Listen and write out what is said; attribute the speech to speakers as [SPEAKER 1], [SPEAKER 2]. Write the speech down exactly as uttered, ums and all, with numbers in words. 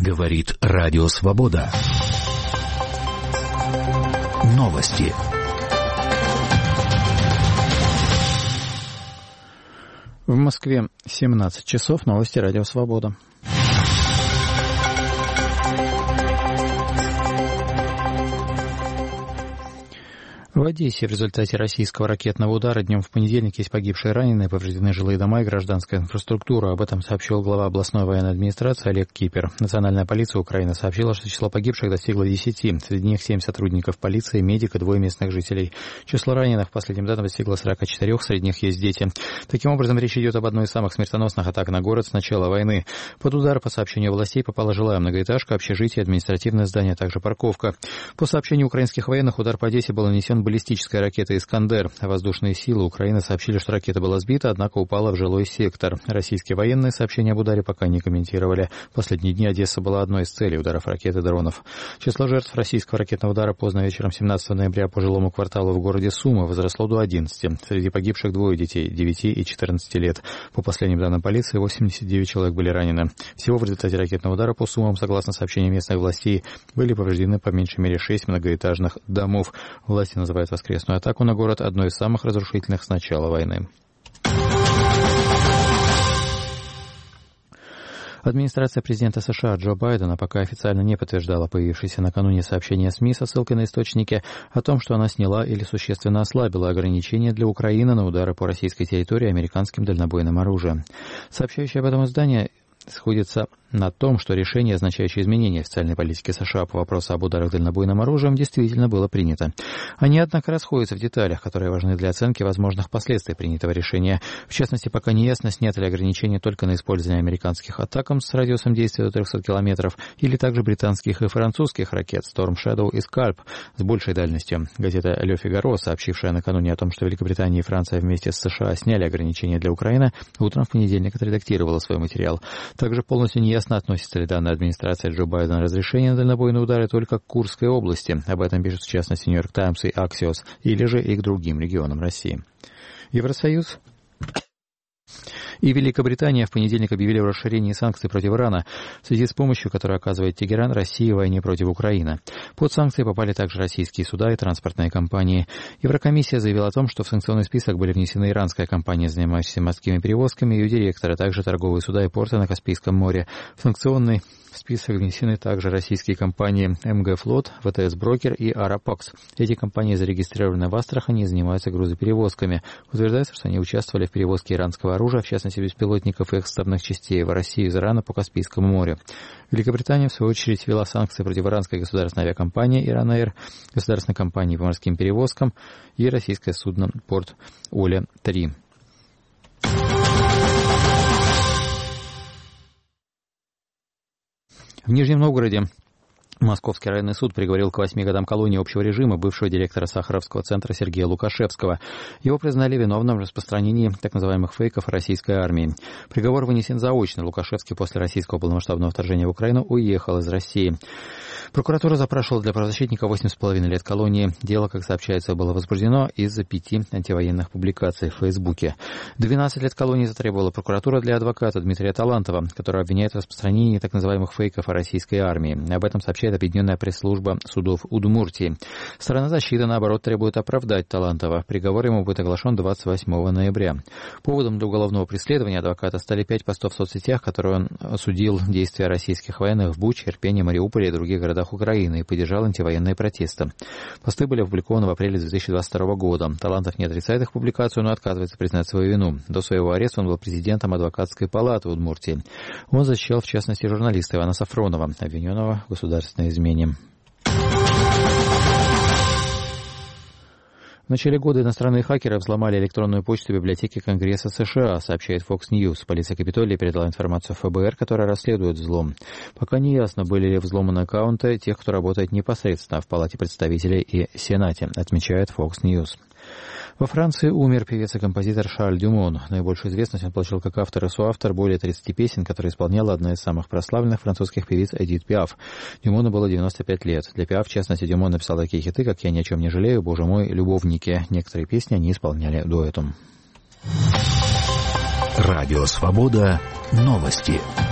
[SPEAKER 1] Говорит Радио Свобода. Новости.
[SPEAKER 2] В Москве семнадцать часов. Новости Радио Свобода. В Одессе в результате российского ракетного удара днем в понедельник есть погибшие и раненые, повреждены жилые дома и гражданская инфраструктура. Об этом сообщил глава областной военной администрации Олег Кипер. Национальная полиция Украины сообщила, что число погибших достигло десяти. Среди них семь сотрудников полиции, медик и двое местных жителей. Число раненых, по последним данным, достигло сорока четырёх, среди них есть дети. Таким образом, речь идет об одной из самых смертоносных атак на город с начала войны. Под удар, по сообщению властей, попала жилая многоэтажка, общежитие, административное здание, а также парковка. По сообщению украинских военных, удар по Одессе был нанесен баллистическая ракета «Искандер». Воздушные силы Украины сообщили, что ракета была сбита, однако упала в жилой сектор. Российские военные сообщения об ударе пока не комментировали. В последние дни Одесса была одной из целей ударов ракет и дронов. Число жертв российского ракетного удара поздно вечером семнадцатого ноября по жилому кварталу в городе Сумы возросло до одиннадцати. Среди погибших двое детей, девяти и четырнадцати лет. По последним данным полиции, восемьдесят девять человек были ранены. Всего в результате ракетного удара по Сумам, согласно сообщениям местных властей, были повреждены по меньшей мере шесть многоэтажных домов. Власти называют воскресную атаку на город одной из самых разрушительных с начала войны. Администрация президента США Джо Байдена пока официально не подтверждала появившиеся накануне сообщения СМИ со ссылкой на источники о том, что она сняла или существенно ослабила ограничения для Украины на удары по российской территории американским дальнобойным оружием. Сообщающее об этом издание сходится на том, что решение, означающее изменение официальной политики США по вопросу об ударах дальнобойным оружием, действительно было принято. Они, однако, расходятся в деталях, которые важны для оценки возможных последствий принятого решения. В частности, пока не ясно, снято ли ограничение только на использование американских атакам с радиусом действия до трехсот километров, или также британских и французских ракет Storm Shadow и Scalp с большей дальностью. Газета Le Figaro, сообщившая накануне о том, что Великобритания и Франция вместе с США сняли ограничения для Украины, утром в понедельник отредактировала свой материал. Также полностью неясно, Ясно, относится ли данная администрация Джо Байдена разрешение на дальнобойные удары только к Курской области. Об этом пишут, в частности, Нью-Йорк Таймс и Axios, или же и к другим регионам России. Евросоюз и Великобритания в понедельник объявили о расширении санкций против Ирана в связи с помощью, которую оказывает Тегеран России в войне против Украины. Под санкции попали также российские суда и транспортные компании. Еврокомиссия заявила о том, что в санкционный список были внесены иранская компания, занимающаяся морскими перевозками, и ее директор, а также торговые суда и порты на Каспийском море. В санкционный В список внесены также российские компании эм гэ Флот, вэ тэ эс Брокер и Арапакс. Эти компании зарегистрированы в Астрахани и занимаются грузоперевозками. Утверждается, что они участвовали в перевозке иранского оружия, в частности беспилотников и их составных частей, в Россию из Ирана по Каспийскому морю. Великобритания, в свою очередь, ввела санкции против иранской государственной авиакомпании «Иран Эйр», государственной компании по морским перевозкам и российское судно «Порт Оля-три». В Нижнем Новгороде Московский районный суд приговорил к восьми годам колонии общего режима бывшего директора Сахаровского центра Сергея Лукашевского. Его признали виновным в распространении так называемых фейков российской армии. Приговор вынесен заочно. Лукашевский после российского полномасштабного вторжения в Украину уехал из России. Прокуратура запрашивала для правозащитника восемь с половиной лет колонии. Дело, как сообщается, было возбуждено из-за пяти антивоенных публикаций в Фейсбуке. двенадцать лет колонии затребовала прокуратура для адвоката Дмитрия Талантова, который обвиняет в распространении так называемых фейков о российской армии. Об этом сообщает Объединенная пресс-служба судов Удмуртии. Сторона защиты, наоборот, требует оправдать Талантова. Приговор ему будет оглашен двадцать восьмого ноября. Поводом для уголовного преследования адвоката стали пять постов в соцсетях, которые он осудил действия российских военных в Буче, Ирпене, Мариуполе и других городах Украины и поддержал антивоенные протесты. Посты были опубликованы в апреле две тысячи двадцать второго года. Талантов не отрицает их публикацию, но отказывается признать свою вину. До своего ареста он был президентом адвокатской палаты Удмуртии. Он защищал, в частности, журналиста Ивана Сафронова, обвиненного в государственной измене. В начале года иностранные хакеры взломали электронную почту библиотеки Конгресса США, сообщает Fox News. Полиция Капитолия передала информацию эф бэ эр, которая расследует взлом. Пока не ясно, были ли взломаны аккаунты тех, кто работает непосредственно в Палате представителей и Сенате, отмечает Fox News. Во Франции умер певец и композитор Шарль Дюмон. Наибольшую известность он получил как автор и соавтор более тридцати песен, которые исполняла одна из самых прославленных французских певиц Эдит Пиаф. Дюмону было девяносто пять лет. Для Пиаф, в частности, Дюмон написал такие хиты, как «Я ни о чем не жалею», «Боже мой», «Любовники». Некоторые песни они исполняли дуэтом.
[SPEAKER 1] Радио «Свобода». Новости.